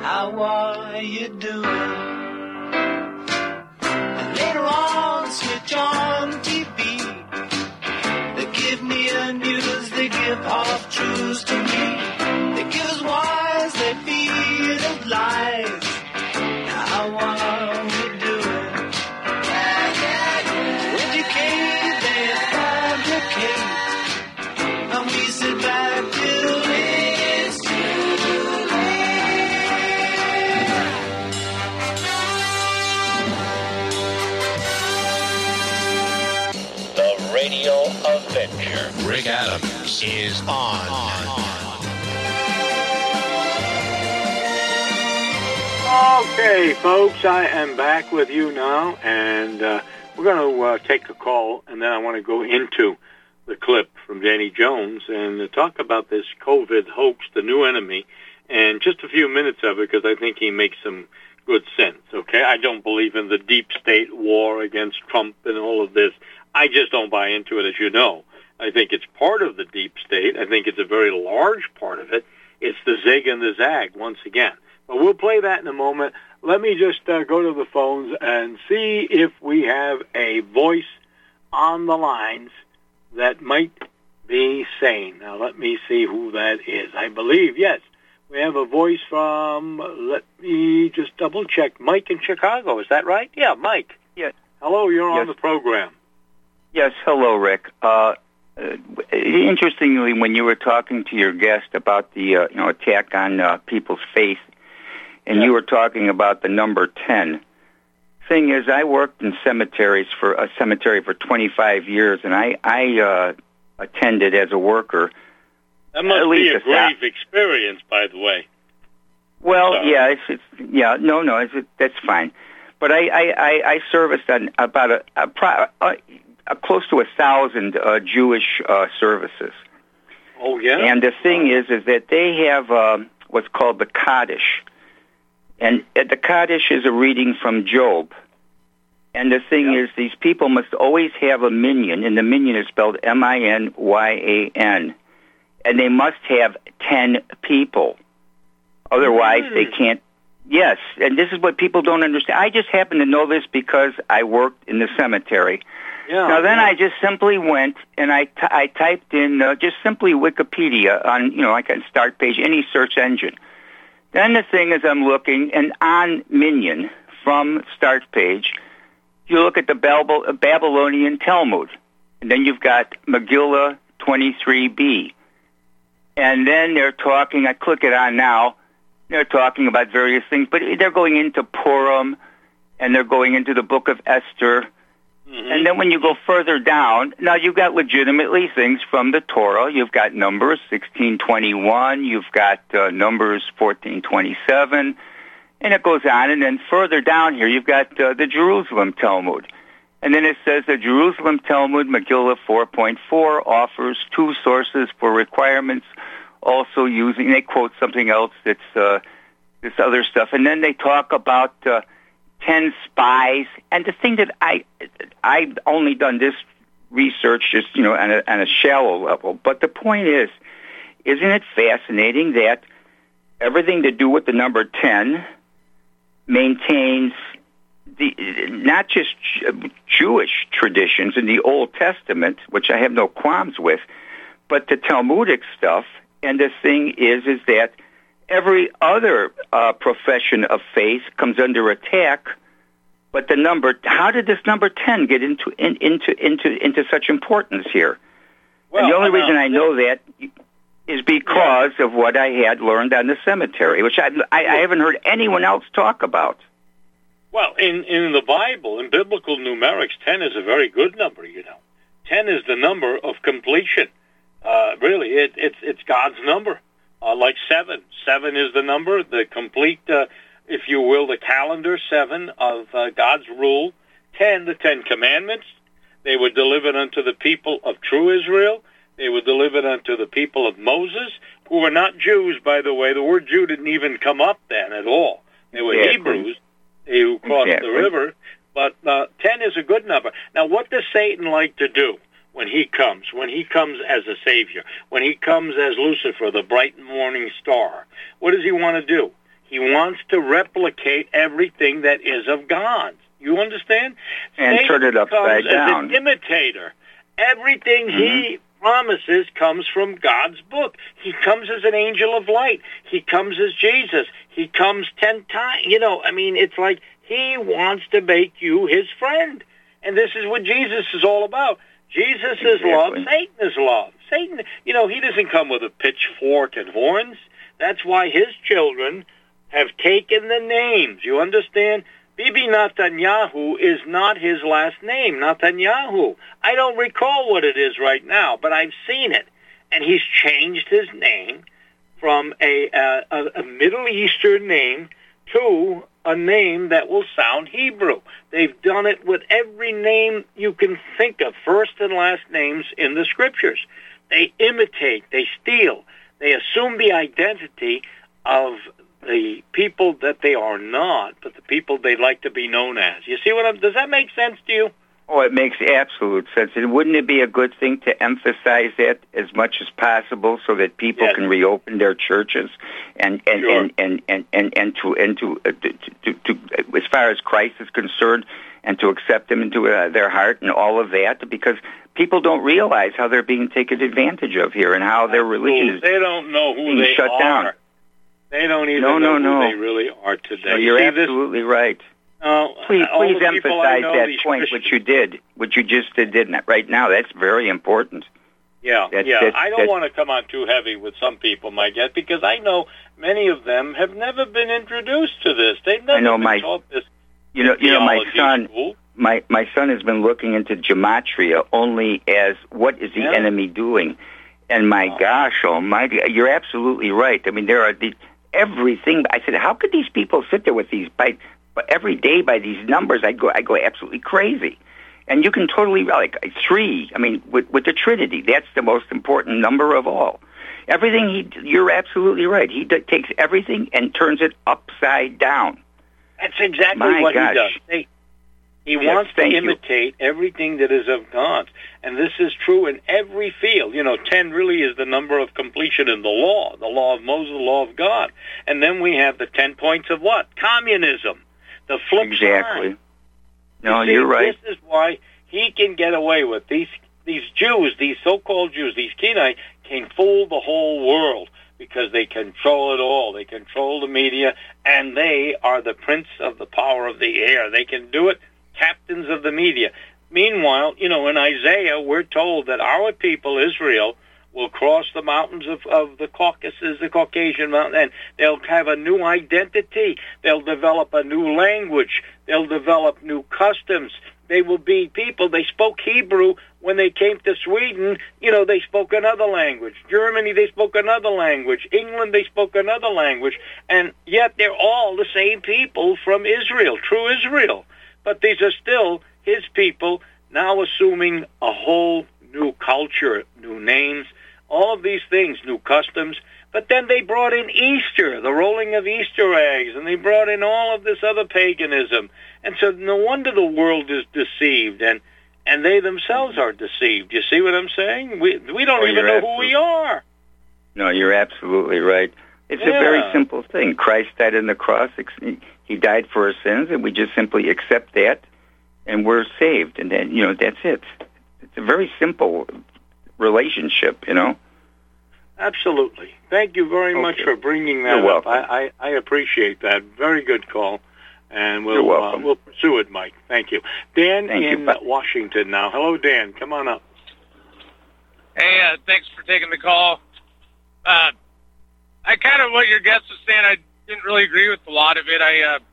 How are you doing? And later on, switch on TV. They give me the news, they give half truths to me. They give us wise, they feed us lies. How are we doing? Educate, they fabricate. And we sit back till it's too late. The Radio Avenger. Rick Adams is on. Okay, folks, I am back with you now, and we're going to take a call, and then I want to go into the clip from Danny Jones and talk about this COVID hoax, the new enemy, and just a few minutes of it, because I think he makes some good sense, okay? I don't believe in the deep state war against Trump and all of this. I just don't buy into it, as you know. I think it's part of the deep state. I think it's a very large part of it. It's the zig and the zag, once again. But we'll play that in a moment. Let me just go to the phones and see if we have a voice on the lines that might be sane. Now, let me see who that is. I believe, yes, we have a voice from, let me just double-check, Mike in Chicago. Is that right? Yeah, Mike. Yes. Hello, you're on the program. Yes, hello, Rick. Interestingly, when you were talking to your guest about the attack on people's faith, and you were talking about the number 10. Thing is, I worked in cemeteries for a cemetery for 25 years, and I attended as a worker. That must be a grave experience, by the way. Well, that's fine. But I serviced on about close to 1,000 Jewish services. Oh, yeah? And the thing is that they have what's called the Kaddish. And the Kaddish is a reading from Job. And the thing is, these people must always have a minyan, and the minyan is spelled M-I-N-Y-A-N. And they must have 10 people. Otherwise, they can't. Yes, and this is what people don't understand. I just happen to know this because I worked in the cemetery. Yeah, now, then I just simply went and I typed in just simply Wikipedia on, like on Start Page, any search engine. Then the thing is, I'm looking, and on Minyan, from Start Page, you look at the Babylonian Talmud. And then you've got Megillah 23b. And then they're talking, I click it on now, they're talking about various things, but they're going into Purim, and they're going into the Book of Esther. Mm-hmm. And then when you go further down, now you've got legitimately things from the Torah. You've got Numbers 16:21. You've got Numbers 14:27. And it goes on. And then further down here, you've got the Jerusalem Talmud. And then it says the Jerusalem Talmud, Megillah 4.4, offers two sources for requirements, also using, they quote something else that's this other stuff. And then they talk about 10 spies. And the thing that I've only done this research just, on a shallow level. But the point is, isn't it fascinating that everything to do with the number 10 maintains not just Jewish traditions in the Old Testament, which I have no qualms with, but the Talmudic stuff. And the thing is that every other profession of faith comes under attack. But how did this number 10 get into such importance here? Well, and the only reason I know that is because of what I had learned on the cemetery, which I haven't heard anyone else talk about. Well, in the Bible, in biblical numerics, 10 is a very good number, 10 is the number of completion. Really, it's God's number. Like 7. 7 is the number, the complete, if you will, the calendar 7 of God's rule. 10, the 10 Commandments. They were delivered unto the people of true Israel. They were delivered unto the people of Moses, who were not Jews, by the way. The word Jew didn't even come up then at all. They were Hebrews who crossed the river. But 10 is a good number. Now, what does Satan like to do when he comes as a savior, when he comes as Lucifer, the bright morning star? What does he want to do? He wants to replicate everything that is of God. You understand? And Satan turn it upside comes down. as an imitator. Everything he promises comes from God's book. He comes as an angel of light. He comes as Jesus. He comes 10 times. It's like he wants to make you his friend. And this is what Jesus is all about. Jesus is love. Satan is love. Satan, he doesn't come with a pitchfork and horns. That's why his children have taken the names. You understand? Bibi Netanyahu is not his last name, Netanyahu. I don't recall what it is right now, but I've seen it. And he's changed his name from a Middle Eastern name to a name that will sound Hebrew. They've done it with every name you can think of, first and last names in the Scriptures. They imitate, they steal, they assume the identity of the people that they are not, but the people they'd like to be known as. You see does that make sense to you? Oh, it makes absolute sense. And wouldn't it be a good thing to emphasize that as much as possible so that people can reopen their churches and to as far as Christ is concerned, and to accept him into their heart and all of that, because people don't realize how they're being taken advantage of here and how their religion is they don't know who they shut are. Down. They don't even know who they really are today. No, you're absolutely right. Please emphasize that point, which you just did right now. That's very important. I don't want to come on too heavy with some people, my guess, because I know many of them have never been introduced to this. They've never been taught this. My son has been looking into gematria only as what is the enemy doing, and my gosh, almighty, you're absolutely right. I mean, there are everything. I said, how could these people sit there with these every day by these numbers? I go absolutely crazy. And you can totally, like 3, with the Trinity, that's the most important number of all. Everything, you're absolutely right. He takes everything and turns it upside down. That's exactly what he does. He wants to imitate everything that is of God. And this is true in every field. 10 really is the number of completion in the law of Moses, the law of God. And then we have the 10 points of what? Communism. The flip side. No, you're right. This is why he can get away with these Jews, these so-called Jews, these Kenite, can fool the whole world because they control it all. They control the media, and they are the prince of the power of the air. They can do it, captains of the media. Meanwhile, in Isaiah, we're told that our people, Israel, will cross the mountains of the Caucasus, the Caucasian mountain, and they'll have a new identity. They'll develop a new language. They'll develop new customs. They will be people. They spoke Hebrew when they came to Sweden. They spoke another language. Germany, they spoke another language. England, they spoke another language. And yet they're all the same people from Israel, true Israel. But these are still his people, now assuming a whole new culture, new names, all of these things, new customs. But then they brought in Easter, the rolling of Easter eggs, and they brought in all of this other paganism. And so no wonder the world is deceived, and they themselves are deceived. You see what I'm saying? We don't even know who we are. No, you're absolutely right. It's a very simple thing. Christ died on the cross. He died for our sins, and we just simply accept that, and we're saved. And then, that's it. It's a very simple relationship, Absolutely. Thank you very much for bringing that up. I appreciate that. Very good call. And we'll pursue it, Mike. Thank you. Dan in Washington now. Hello, Dan. Come on up. Hey, thanks for taking the call. I kind of what your guest was saying, I didn't really agree with a lot of it.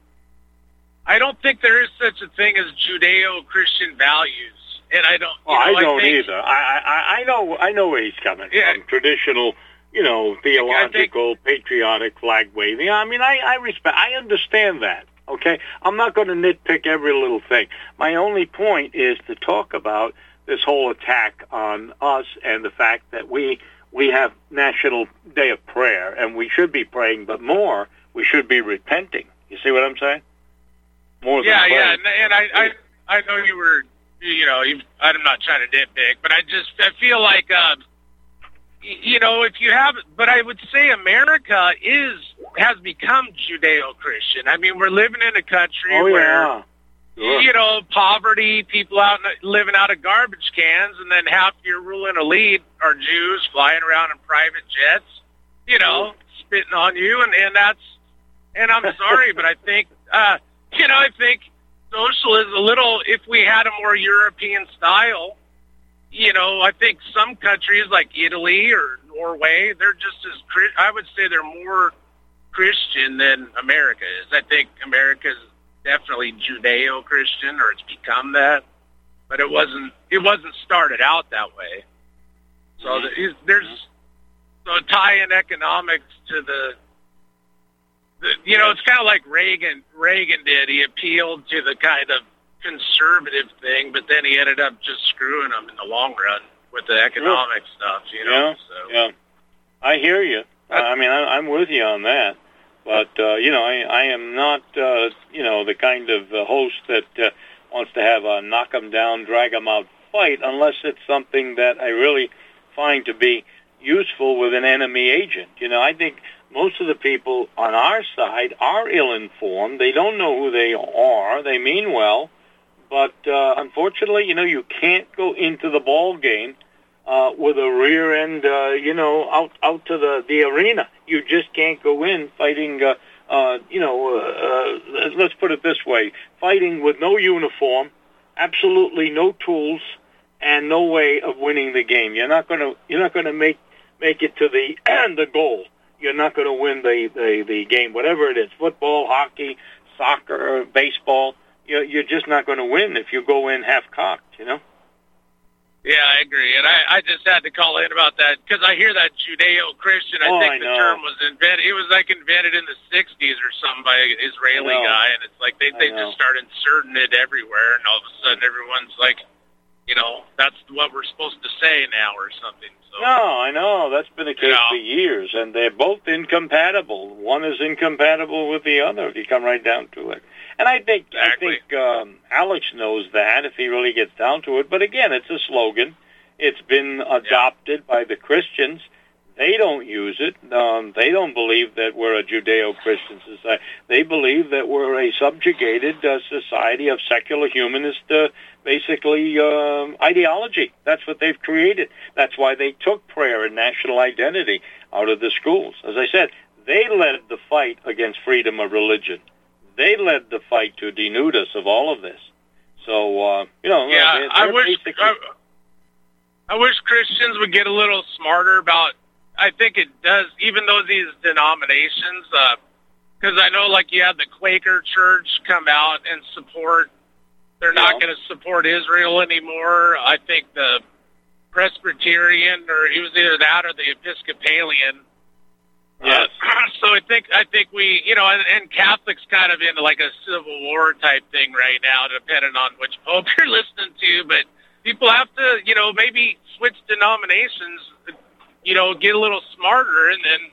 I don't think there is such a thing as Judeo-Christian values. And I don't. I don't either. I know where he's coming from. Traditional, theological, patriotic flag waving. I respect. I understand that. Okay, I'm not going to nitpick every little thing. My only point is to talk about this whole attack on us and the fact that we have National Day of Prayer, and we should be praying, but more, we should be repenting. You see what I'm saying? More than praying. And I know you were. I'm not trying to nitpick, but I feel like if you have, but I would say America has become Judeo-Christian. I mean, we're living in a country where, Sure. Poverty, people out living out of garbage cans, and then half your ruling elite are Jews flying around in private jets, spitting on you, and I'm sorry, but I think, I think social is a little, if we had a more European style, I think some countries like Italy or Norway, they're just I would say they're more Christian than America is. I think America is definitely Judeo-Christian, or it's become that, but it wasn't started out that way. So there's a tie in economics to it's kind of like Reagan did. He appealed to the kind of conservative thing, but then he ended up just screwing them in the long run with the economic stuff, Yeah, I hear you. I'm with you on that. But, I am not, the kind of host that wants to have a knock 'em down, drag 'em out fight unless it's something that I really find to be useful with an enemy agent. I think most of the people on our side are ill-informed. They don't know who they are. They mean well. But unfortunately, you can't go into the ball game with a rear end, out to the arena. You just can't go in fighting. Let's put it this way: fighting with no uniform, absolutely no tools, and no way of winning the game. You're not going to make it to the goal. You're not going to win the game, whatever it is: football, hockey, soccer, baseball. You're just not going to win if you go in half-cocked, Yeah, I agree. And I just had to call in about that because I hear that Judeo-Christian. I think the term was invented. It was invented in the 60s or something by an Israeli guy. And it's like they just start inserting it everywhere. And all of a sudden everyone's like, that's what we're supposed to say now or something. So, no, I know. That's been the case for years. And they're both incompatible. One is incompatible with the other if you come right down to it. And I think Alex knows that if he really gets down to it. But again, it's a slogan. It's been adopted by the Christians. They don't use it. They don't believe that we're a Judeo-Christian society. They believe that we're a subjugated society of secular humanist, ideology. That's what they've created. That's why they took prayer and national identity out of the schools. As I said, they led the fight against freedom of religion. They led the fight to denude us of all of this. So, I wish Christians would get a little smarter about, I think it does, even though these denominations, because I know you had the Quaker Church come out and support, they're not going to support Israel anymore. I think the Presbyterian, or it was either that or the Episcopalian. Yes. So I think we, and Catholics kind of into a Civil War type thing right now, depending on which pope you're listening to. But people have to, maybe switch denominations, get a little smarter, and then,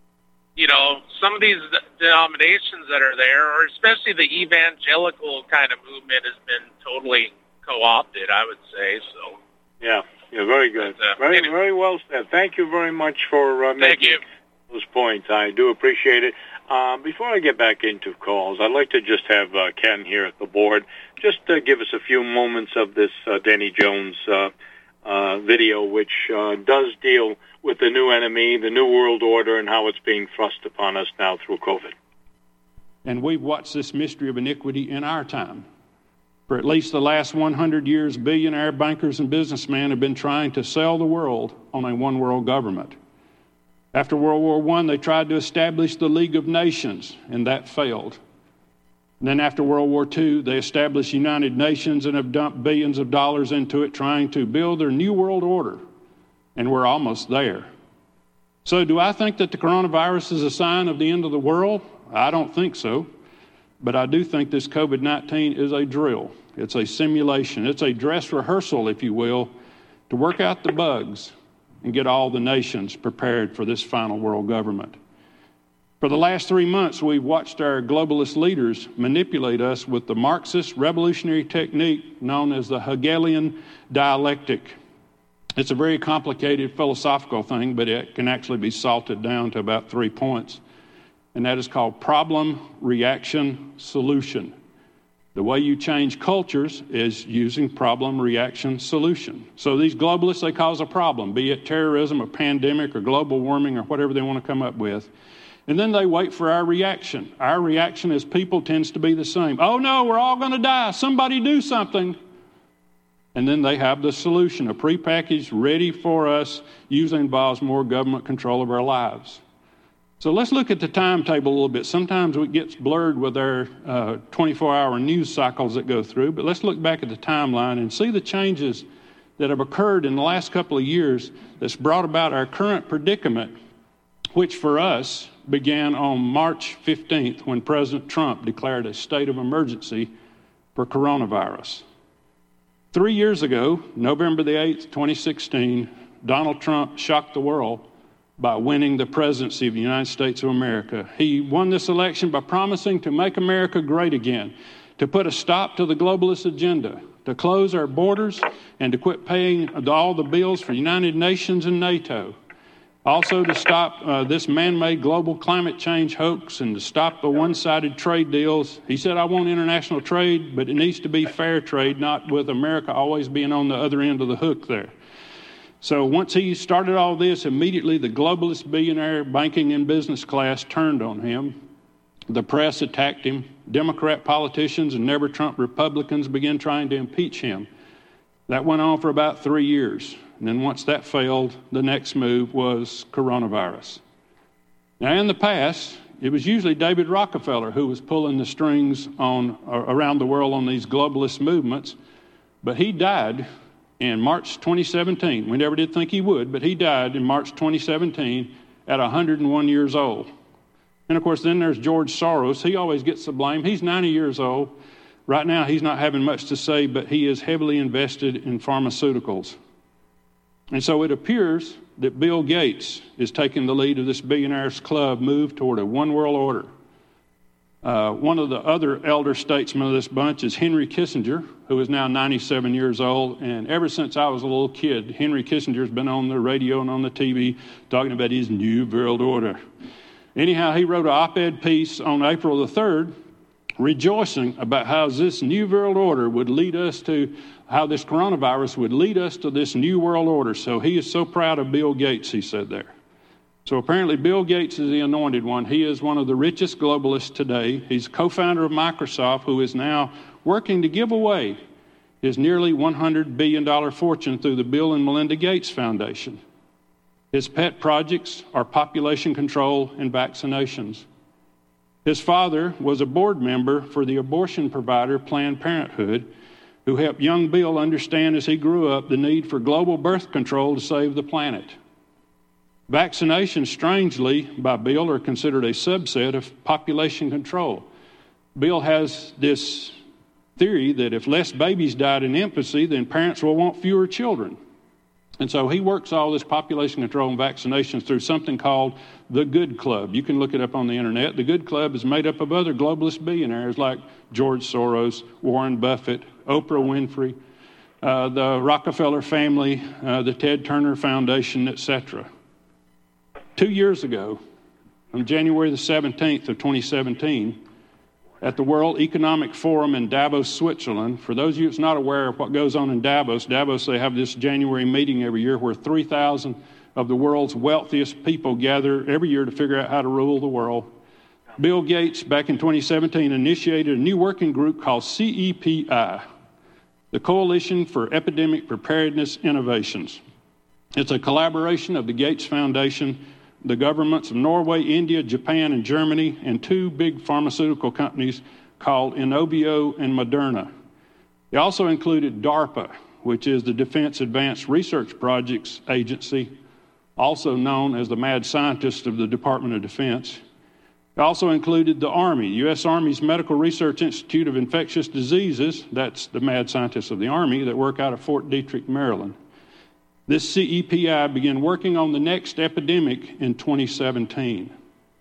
some of these denominations that are there, or especially the evangelical kind of movement, has been totally co-opted, I would say. So. Yeah, very good. Very well said. Thank you very much for making those points. I do appreciate it. Before I get back into calls, I'd like to just have Ken here at the board just give us a few moments of this Danny Jones video, which does deal with the new enemy, the new world order, and how it's being thrust upon us now through COVID. And we've watched this mystery of iniquity in our time. For at least the last 100 years, billionaire bankers and businessmen have been trying to sell the world on a one-world government. After World War I, they tried to establish the League of Nations, and that failed. And then after World War II, they established United Nations and have dumped billions of dollars into it, trying to build their new world order. And we're almost there. So do I think that the coronavirus is a sign of the end of the world? I don't think so. But I do think this COVID-19 is a drill. It's a simulation. It's a dress rehearsal, if you will, to work out the bugs and get all the nations prepared for this final world government. For the last 3 months, we've watched our globalist leaders manipulate us with the Marxist revolutionary technique known as the Hegelian dialectic. It's a very complicated philosophical thing, but it can actually be salted down to about 3 points. And that is called problem, reaction, solution. The way you change cultures is using problem, reaction, solution. So these globalists, they cause a problem, be it terrorism or pandemic or global warming or whatever they want to come up with. And then they wait for our reaction. Our reaction as people tends to be the same. Oh no, we're all going to die. Somebody do something. And then they have the solution, a prepackaged, ready for us, usually involves more government control of our lives. So let's look at the timetable a little bit. Sometimes it gets blurred with our 24-hour news cycles that go through, but let's look back at the timeline and see the changes that have occurred in the last couple of years that's brought about our current predicament, which for us began on March 15th when President Trump declared a state of emergency for coronavirus. 3 years ago, November the 8th, 2016, Donald Trump shocked the world by winning the presidency of the United States of America. He won this election by promising to make America great again, to put a stop to the globalist agenda, to close our borders, and to quit paying all the bills for United Nations and NATO. Also to stop this man-made global climate change hoax and to stop the one-sided trade deals. He said, I want international trade, but it needs to be fair trade, not with America always being on the other end of the hook there. So once he started all this, immediately the globalist billionaire banking and business class turned on him. The press attacked him. Democrat politicians and never Trump Republicans began trying to impeach him. That went on for about 3 years. And then once that failed, the next move was coronavirus. Now in the past, it was usually David Rockefeller who was pulling the strings around the world on these globalist movements, but he died in March 2017. We never did think he would, but he died in March 2017 at 101 years old. And of course, then there's George Soros. He always gets the blame. He's 90 years old. Right now, he's not having much to say, but he is heavily invested in pharmaceuticals. And so it appears that Bill Gates is taking the lead of this billionaires club move toward a one world order. One of the other elder statesmen of this bunch is Henry Kissinger, who is now 97 years old. And ever since I was a little kid, Henry Kissinger's been on the radio and on the TV talking about his new world order. Anyhow, he wrote an op-ed piece on April the 3rd, rejoicing about how this new world order would lead us to, how this coronavirus would lead us to this new world order. So he is so proud of Bill Gates, he said there. So apparently Bill Gates is the anointed one. He is one of the richest globalists today. He's co-founder of Microsoft, who is now working to give away his nearly $100 billion fortune through the Bill and Melinda Gates Foundation. His pet projects are population control and vaccinations. His father was a board member for the abortion provider Planned Parenthood, who helped young Bill understand as he grew up the need for global birth control to save the planet. Vaccinations, strangely, by Bill, are considered a subset of population control. Bill has this theory that if less babies died in infancy, then parents will want fewer children. And so he works all this population control and vaccinations through something called the Good Club. You can look it up on the internet. The Good Club is made up of other globalist billionaires like George Soros, Warren Buffett, Oprah Winfrey, the Rockefeller family, the Ted Turner Foundation, etc. 2 years ago, on January the 17th of 2017, at the World Economic Forum in Davos, Switzerland. For those of you that's not aware of what goes on in Davos, they have this January meeting every year where 3,000 of the world's wealthiest people gather every year to figure out how to rule the world. Bill Gates, back in 2017, initiated a new working group called CEPI, the Coalition for Epidemic Preparedness Innovations. It's a collaboration of the Gates Foundation, the governments of Norway, India, Japan, and Germany, and two big pharmaceutical companies called Inovio and Moderna. They also included DARPA, which is the Defense Advanced Research Projects Agency, also known as the mad scientist of the Department of Defense. They also included the Army, U.S. Army's Medical Research Institute of Infectious Diseases, that's the mad scientists of the Army that work out of Fort Detrick, Maryland. This CEPI began working on the next epidemic in 2017.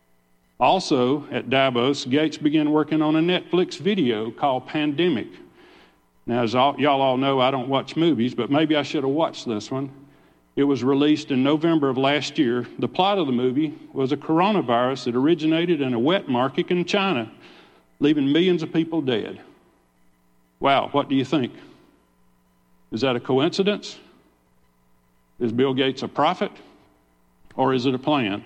Also, at Davos, Gates began working on a Netflix video called Pandemic. Now, as y'all all know, I don't watch movies, but maybe I should have watched this one. It was released in November of last year. The plot of the movie was a coronavirus that originated in a wet market in China, leaving millions of people dead. Wow, what do you think? Is that a coincidence? Is Bill Gates a prophet? Or is it a plan?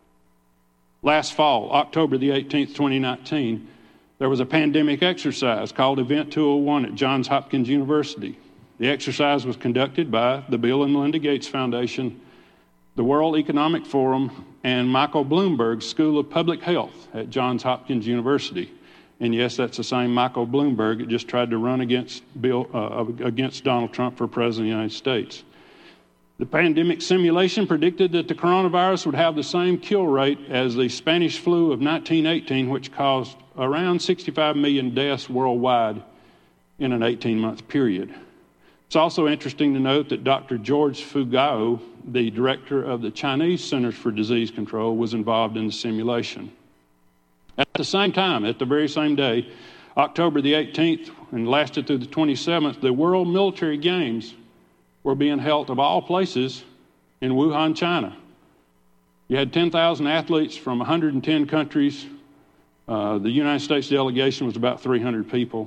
Last fall, October the 18th, 2019, there was a pandemic exercise called Event 201 at Johns Hopkins University. The exercise was conducted by the Bill and Melinda Gates Foundation, the World Economic Forum, and Michael Bloomberg's School of Public Health at Johns Hopkins University. And yes, that's the same Michael Bloomberg that just tried to run against Donald Trump for President of the United States. The pandemic simulation predicted that the coronavirus would have the same kill rate as the Spanish flu of 1918, which caused around 65 million deaths worldwide in an 18-month period. It's also interesting to note that Dr. George Fugao, the director of the Chinese Centers for Disease Control, was involved in the simulation. At the same time, at the very same day, October the 18th, and lasted through the 27th, the World Military Games were being held, of all places, in Wuhan, China. You had 10,000 athletes from 110 countries. The United States delegation was about 300 people.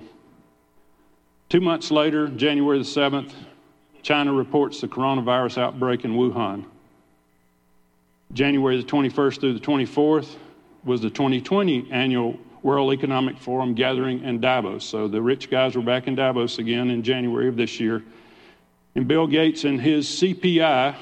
2 months later, January the 7th, China reports the coronavirus outbreak in Wuhan. January the 21st through the 24th was the 2020 annual World Economic Forum gathering in Davos. So the rich guys were back in Davos again in January of this year. And Bill Gates and his CEPI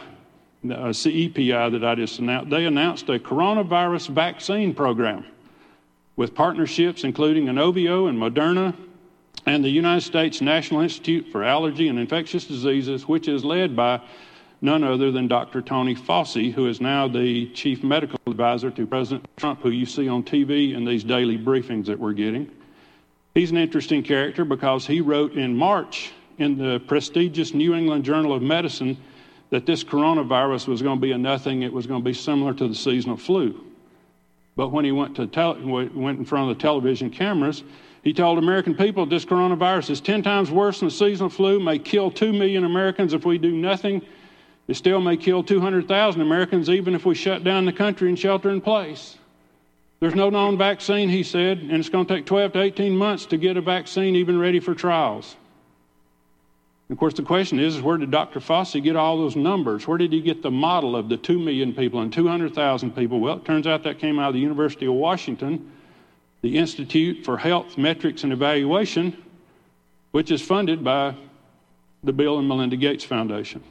that I just announced, they announced a coronavirus vaccine program with partnerships including Inovio and Moderna and the United States National Institute for Allergy and Infectious Diseases, which is led by none other than Dr. Tony Fauci, who is now the chief medical advisor to President Trump, who you see on TV in these daily briefings that we're getting. He's an interesting character because he wrote in March in the prestigious New England Journal of Medicine that this coronavirus was going to be a nothing. It was going to be similar to the seasonal flu. But when he went in front of the television cameras, he told American people this coronavirus is 10 times worse than the seasonal flu, may kill 2 million Americans if we do nothing. It still may kill 200,000 Americans even if we shut down the country and shelter in place. There's no known vaccine, he said, and it's going to take 12 to 18 months to get a vaccine even ready for trials. Of course, the question is where did Dr. Fauci get all those numbers? Where did he get the model of the 2 million people and 200,000 people? Well, it turns out that came out of the University of Washington, the Institute for Health Metrics and Evaluation, which is funded by the Bill and Melinda Gates Foundation.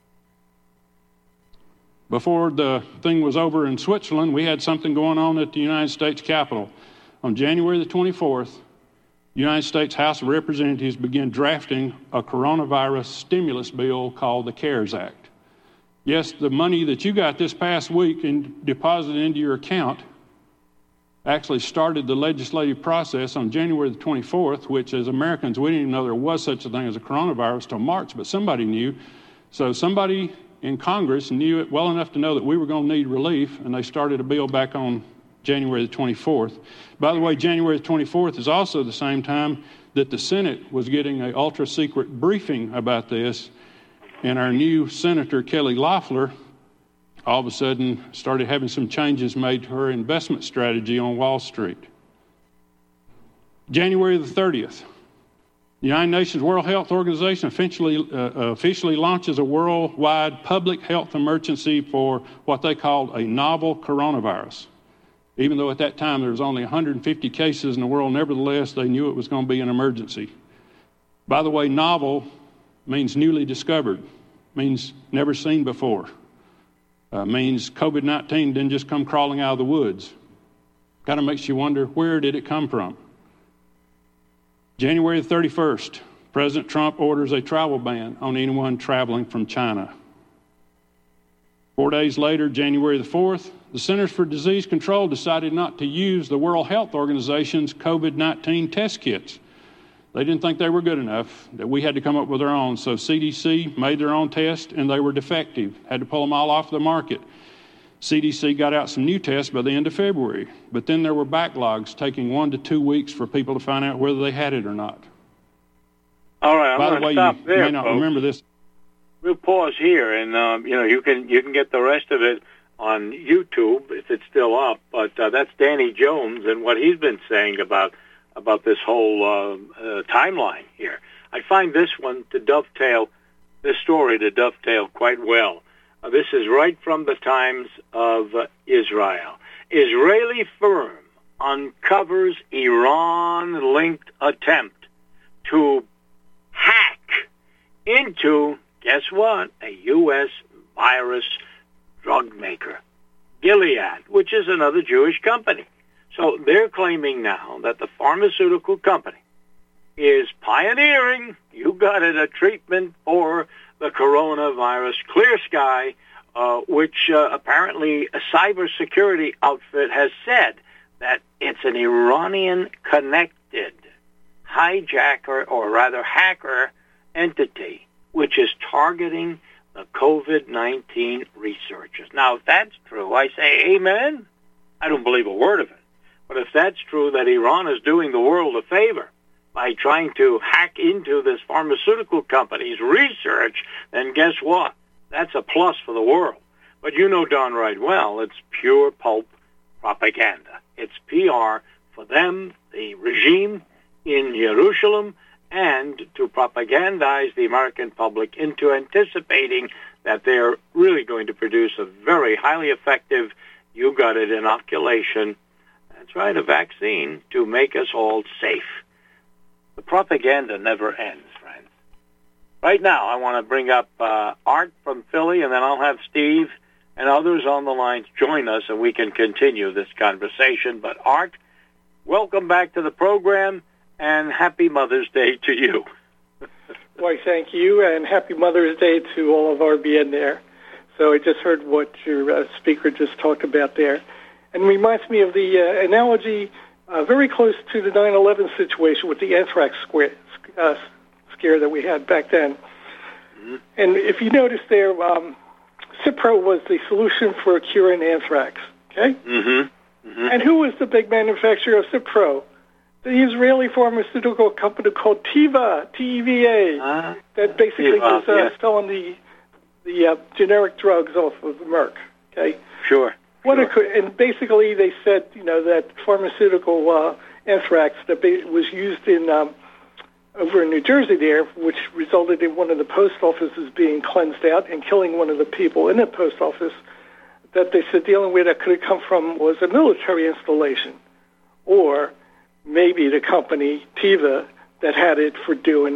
Before the thing was over in Switzerland, we had something going on at the United States Capitol. On January the 24th, the United States House of Representatives began drafting a coronavirus stimulus bill called the CARES Act. Yes, the money that you got this past week and deposited into your account actually started the legislative process on January the 24th, which as Americans, we didn't even know there was such a thing as a coronavirus till March, but somebody knew. So somebody in Congress knew it well enough to know that we were going to need relief, and they started a bill back on January the 24th. By the way, January the 24th is also the same time that the Senate was getting an ultra-secret briefing about this, and our new Senator Kelly Loeffler all of a sudden started having some changes made to her investment strategy on Wall Street. January the 30th, the United Nations World Health Organization officially launches a worldwide public health emergency for what they called a novel coronavirus. Even though at that time there was only 150 cases in the world, nevertheless, they knew it was going to be an emergency. By the way, novel means newly discovered, means never seen before, means COVID-19 didn't just come crawling out of the woods. Kind of makes you wonder, where did it come from? January the 31st, President Trump orders a travel ban on anyone traveling from China. 4 days later, January the 4th, the Centers for Disease Control decided not to use the World Health Organization's COVID-19 test kits. They didn't think they were good enough, that we had to come up with our own. So CDC made their own test, and they were defective. Had to pull them all off the market. CDC got out some new tests by the end of February, but then there were backlogs taking 1 to 2 weeks for people to find out whether they had it or not. All right, By the way, you may not remember this. we'll pause here, and you can get the rest of it on YouTube if it's still up. But that's Danny Jones and what he's been saying about this whole timeline here. I find this story to dovetail quite well. This is right from the Times of Israel. Israeli firm uncovers Iran-linked attempt to hack into, guess what, a U.S. virus drug maker, Gilead, which is another Jewish company. So they're claiming now that the pharmaceutical company is pioneering, you got it, a treatment for the coronavirus, Clear Sky, which apparently a cybersecurity outfit has said that it's an Iranian-connected hijacker, or rather hacker, entity, which is targeting the COVID-19 researchers. Now, if that's true, I say amen. I don't believe a word of it. But if that's true, that Iran is doing the world a favor by trying to hack into this pharmaceutical company's research, then guess what? That's a plus for the world. But you know darn right well, it's pure pulp propaganda. It's PR for them, the regime in Jerusalem, and to propagandize the American public into anticipating that they're really going to produce a very highly effective, you got it, inoculation. That's right, a vaccine to make us all safe. The propaganda never ends, friends. Right now, I want to bring up Art from Philly, and then I'll have Steve and others on the lines join us, and we can continue this conversation. But Art, welcome back to the program, and happy Mother's Day to you. Why, thank you, and happy Mother's Day to all of RBN there. So I just heard what your speaker just talked about there. And reminds me of the analogy very close to the 9/11 situation with the anthrax scare that we had back then. Mm-hmm. And if you notice there, Cipro was the solution for curing anthrax, okay? Mm-hmm. Mm-hmm. And who was the big manufacturer of Cipro? The Israeli pharmaceutical company called Teva, T-E-V-A, that basically was selling the generic drugs off of Merck, okay? Sure. And basically they said, that pharmaceutical anthrax that was used in over in New Jersey there, which resulted in one of the post offices being cleansed out and killing one of the people in the post office, that they said the only way that could have come from was a military installation, or maybe the company, Teva, that had it for doing,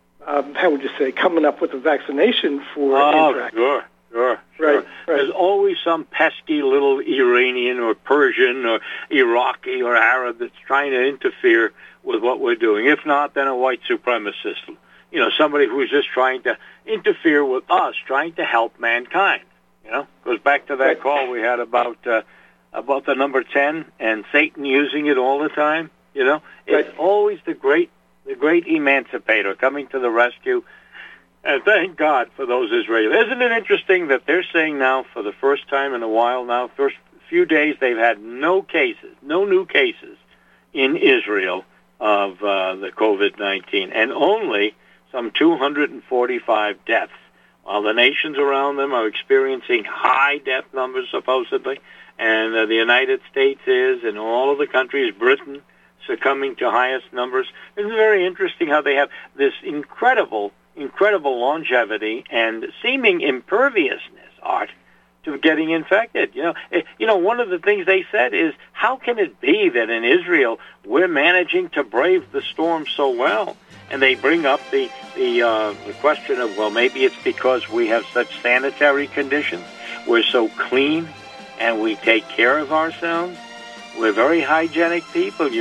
coming up with a vaccination for anthrax. Sure. Right. There's always some pesky little Iranian or Persian or Iraqi or Arab that's trying to interfere with what we're doing. If not, then a white supremacist. Somebody who's just trying to interfere with us, trying to help mankind. Goes back to that call we had about the number 10 and Satan using it all the time. It's always the great emancipator coming to the rescue. And thank God for those Israelis. Isn't it interesting that they're saying now, for the first time in a while now, first few days, they've had no new cases in Israel of the COVID-19, and only some 245 deaths, while the nations around them are experiencing high death numbers, supposedly, and the United States is, and all of the countries, Britain, succumbing to highest numbers. It's very interesting how they have this incredible longevity and seeming imperviousness, Art, to getting infected. One of the things they said is, how can it be that in Israel we're managing to brave the storm so well? And they bring up the question of, well, maybe it's because we have such sanitary conditions. We're so clean and we take care of ourselves. We're very hygienic people,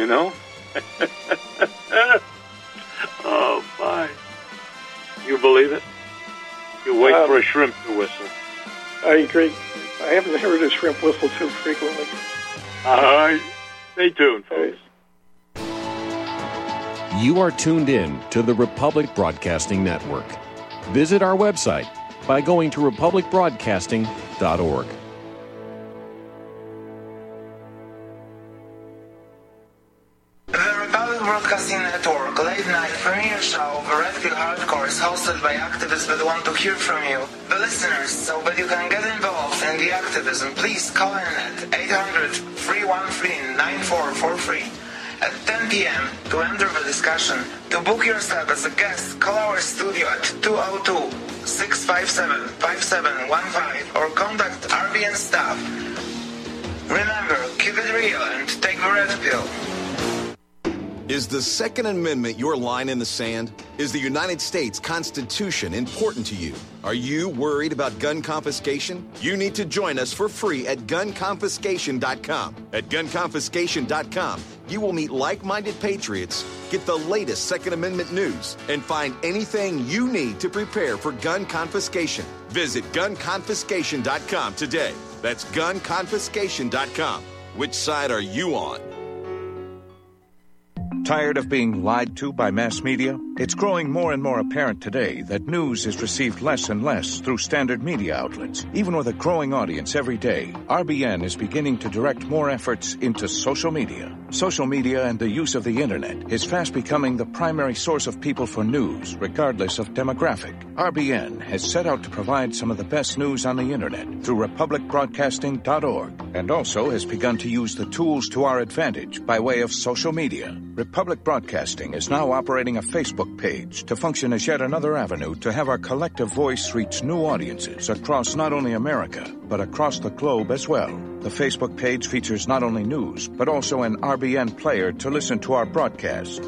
Oh, my. You believe it? You wait for a shrimp to whistle. I agree. I haven't heard a shrimp whistle too frequently. All right. Stay tuned, folks. You are tuned in to the Republic Broadcasting Network. Visit our website by going to republicbroadcasting.org. America. Republic Broadcasting Network late-night premiere show, The Red Pill Hardcore, is hosted by activists that want to hear from you, the listeners. So that you can get involved in the activism, please call in at 800-313-9443 at 10 p.m. to enter the discussion. To book yourself as a guest, call our studio at 202-657-5715 or contact RBN staff. Remember, keep it real and take the red pill. Is the Second Amendment your line in the sand? Is the United States Constitution important to you? Are you worried about gun confiscation? You need to join us for free at gunconfiscation.com. At gunconfiscation.com, you will meet like-minded patriots, get the latest Second Amendment news, and find anything you need to prepare for gun confiscation. Visit gunconfiscation.com today. That's gunconfiscation.com. Which side are you on? Tired of being lied to by mass media? It's growing more and more apparent today that news is received less and less through standard media outlets. Even with a growing audience every day, RBN is beginning to direct more efforts into social media. Social media and the use of the internet is fast becoming the primary source of people for news, regardless of demographic. RBN has set out to provide some of the best news on the internet through republicbroadcasting.org, and also has begun to use the tools to our advantage by way of social media. Republic Broadcasting is now operating a Facebook page to function as yet another avenue to have our collective voice reach new audiences across not only America, but across the globe as well. The Facebook page features not only news, but also an RBN player to listen to our broadcast.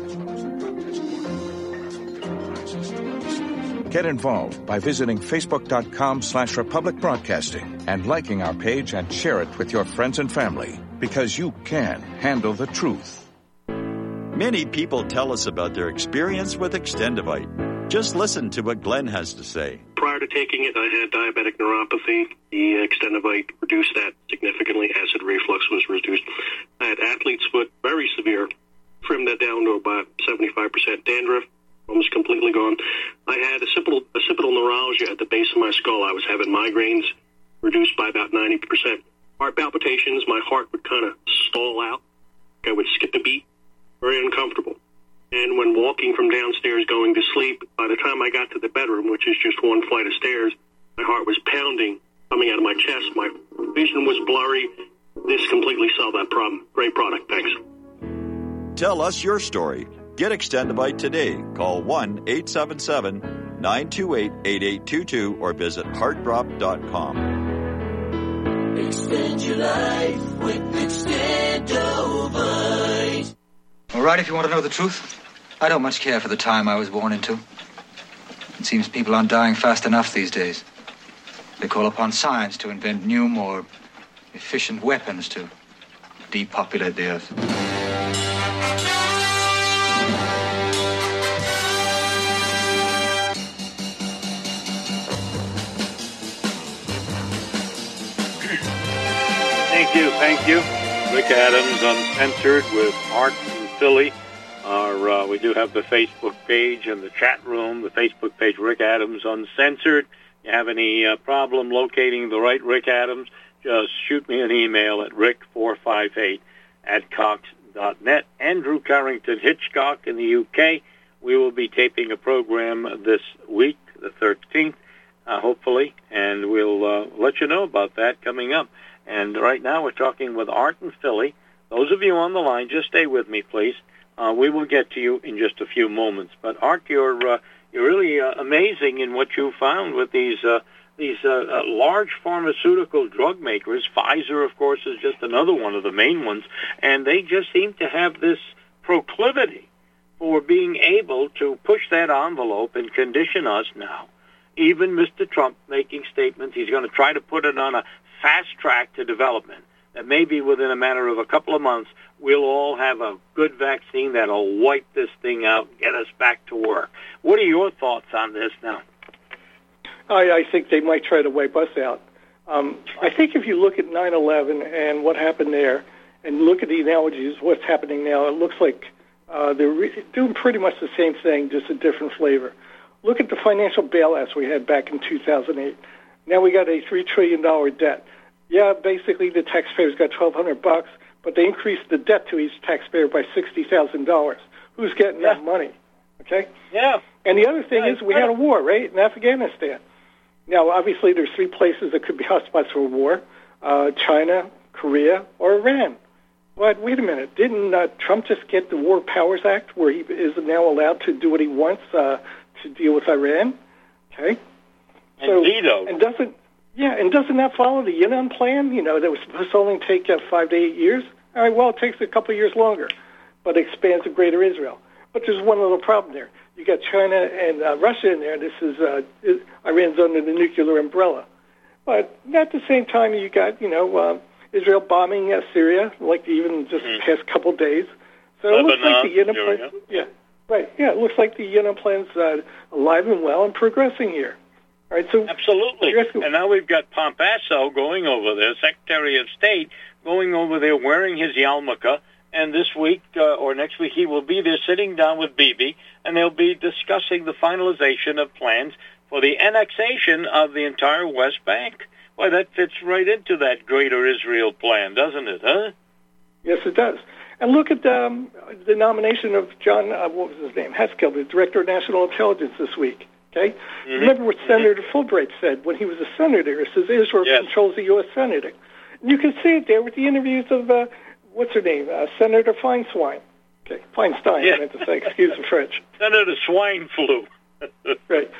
Get involved by visiting facebook.com/Republic Broadcasting and liking our page and share it with your friends and family, because you can handle the truth. Many people tell us about their experience with Extendivite. Just listen to what Glenn has to say. Prior to taking it, I had diabetic neuropathy. The Extendivite reduced that significantly. Acid reflux was reduced. I had athlete's foot, very severe. Trimmed that down to about 75%. Dandruff, almost completely gone. I had occipital neuralgia at the base of my skull. I was having migraines, reduced by about 90%. Heart palpitations, my heart would kind of stall out. I would skip a beat. Very uncomfortable. And when walking from downstairs going to sleep, by the time I got to the bedroom, which is just one flight of stairs, my heart was pounding, coming out of my chest. My vision was blurry. This completely solved that problem. Great product. Thanks. Tell us your story. Get Extendivite today. Call 1-877-928-8822 or visit heartdrop.com. Extend your life with Extendivite. All right, if you want to know the truth, I don't much care for the time I was born into. It seems people aren't dying fast enough these days. They call upon science to invent new, more efficient weapons to depopulate the earth. Thank you. Rick Adams, Uncensored, with Art from Philly. We do have the Facebook page and the chat room. The Facebook page, Rick Adams Uncensored. You have any problem locating the right Rick Adams, just shoot me an email at rick458@cox.net. Andrew Carrington Hitchcock in the UK. We will be taping a program this week, the 13th, hopefully, and we'll let you know about that coming up. And right now we're talking with Art in Philly. Those of you on the line, just stay with me, please. We will get to you in just a few moments. But Art, you're really amazing in what you found with these large pharmaceutical drug makers. Pfizer, of course, is just another one of the main ones, and they just seem to have this proclivity for being able to push that envelope and condition us now. Even Mr. Trump making statements, he's going to try to put it on a fast track to development, that maybe within a matter of a couple of months, we'll all have a good vaccine that'll wipe this thing out, get us back to work. What are your thoughts on this now? I think they might try to wipe us out. I think if you look at 9/11 and what happened there, and look at the analogies, what's happening now, it looks like they're doing pretty much the same thing, just a different flavor. Look at the financial bailouts we had back in 2008. Now we got a $3 trillion debt. Yeah, basically the taxpayers got $1,200, but they increased the debt to each taxpayer by $60,000. Who's getting that money? Okay? Yeah. And the other thing is we had a war, right, in Afghanistan. Now, obviously, there's three places that could be hotspots for a war, China, Korea, or Iran. But wait a minute, didn't Trump just get the War Powers Act where he is now allowed to do what he wants to deal with Iran? Okay? And veto. And doesn't that follow the Yan'an plan, that was supposed to only take 5 to 8 years? All right, well, it takes a couple of years longer, but it expands to Greater Israel. But there's one little problem there. You got China and Russia in there. This is Iran's under the nuclear umbrella. But at the same time, you got, Israel bombing Syria, like even just the past couple days. So it looks like the Yan'an plan. Yeah, right. Yeah, it looks like the Yan'an plan's alive and well and progressing here. All right, so absolutely. And now we've got Pompeo going over there, Secretary of State, going over there wearing his yarmulke. And this week or next week, he will be there sitting down with Bibi, and they'll be discussing the finalization of plans for the annexation of the entire West Bank. Well, that fits right into that Greater Israel plan, doesn't it, huh? Yes, it does. And look at the nomination of John, what was his name, Haskell, the Director of National Intelligence this week. Okay? Mm-hmm. Remember what Senator Fulbright said when he was a senator. It says Israel controls the U.S. Senate. And you can see it there with the interviews of, what's her name, Senator Feinstein. Okay, Feinstein, I meant to say, excuse the French. Senator Swine Flu. Right.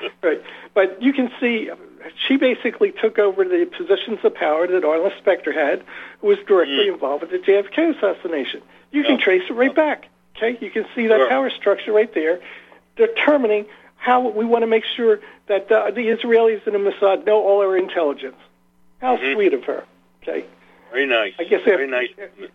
But you can see she basically took over the positions of power that Arlen Specter had, who was directly involved with the JFK assassination. You can trace it right back. Okay, you can see that power structure right there, determining how we want to make sure that the Israelis and the Mossad know all our intelligence. How sweet of her. Okay. Very nice. I guess very nice.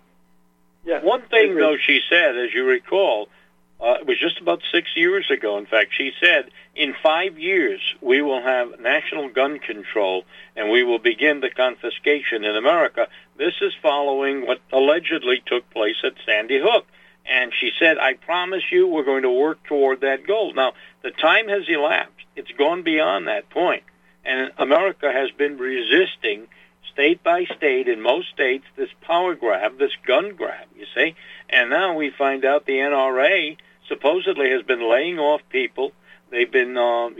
Yeah. One thing, though, she said, as you recall, it was just about 6 years ago, in fact, she said, in 5 years, we will have national gun control, and we will begin the confiscation in America. This is following what allegedly took place at Sandy Hook. And she said, I promise you we're going to work toward that goal. Now, the time has elapsed. It's gone beyond that point. And America has been resisting state by state, in most states, this power grab, this gun grab, you see. And now we find out the NRA supposedly has been laying off people. They've been,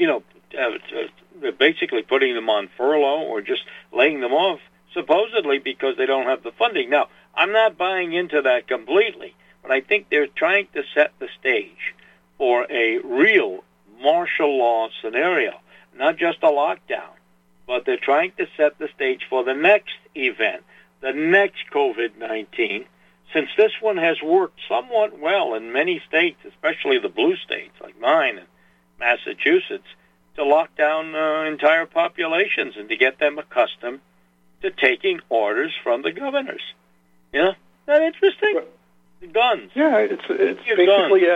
basically putting them on furlough or just laying them off, supposedly because they don't have the funding. Now, I'm not buying into that completely, but I think they're trying to set the stage for a real martial law scenario, not just a lockdown. But they're trying to set the stage for the next event, the next COVID-19, since this one has worked somewhat well in many states, especially the blue states like mine and Massachusetts, to lock down entire populations and to get them accustomed to taking orders from the governors. Yeah? Isn't that interesting? The guns. Yeah, it's basically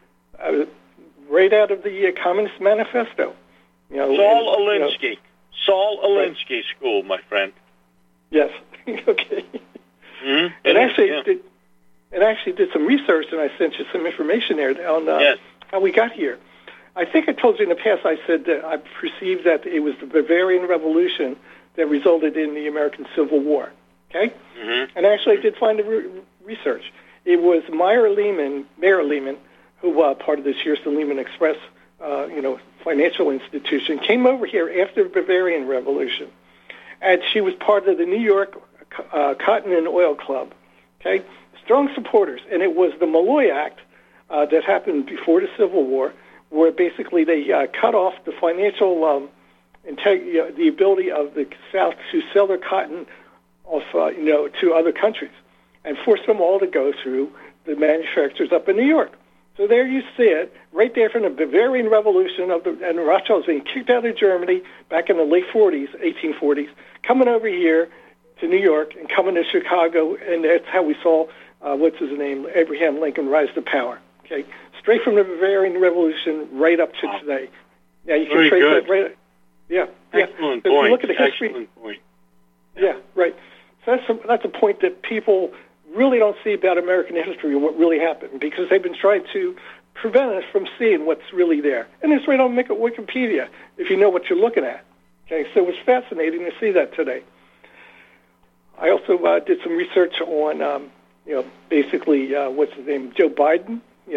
right out of the Communist Manifesto. Saul Alinsky. Saul Alinsky School, my friend. Yes. Okay. Mm-hmm. And actually did some research, and I sent you some information there on how we got here. I think I told you in the past, I said that I perceived that it was the Bavarian Revolution that resulted in the American Civil War. Okay? Mm-hmm. And actually I did find the research. It was Mayer Lehman, who part of this year's the Lehman Express financial institution, came over here after the Bavarian Revolution. And she was part of the New York Cotton and Oil Club. Okay? Strong supporters. And it was the Malloy Act that happened before the Civil War, where basically they cut off the financial the ability of the South to sell their cotton off, to other countries, and forced them all to go through the manufacturers up in New York. So there you see it, right there from the Bavarian Revolution and the Rothschilds being kicked out of Germany back in the late 1840s, coming over here to New York and coming to Chicago, and that's how we saw, Abraham Lincoln rise to power. Okay, straight from the Bavarian Revolution right up to today. Yeah, you can trace that right. Yeah, Excellent So point. if you look at the history. Excellent point. Yeah, right. So that's a point that people really don't see about American history, what really happened, because they've been trying to prevent us from seeing what's really there. And it's right on Wikipedia, if you know what you're looking at. Okay, so it was fascinating to see that today. I also did some research on basically, what's his name, Joe Biden,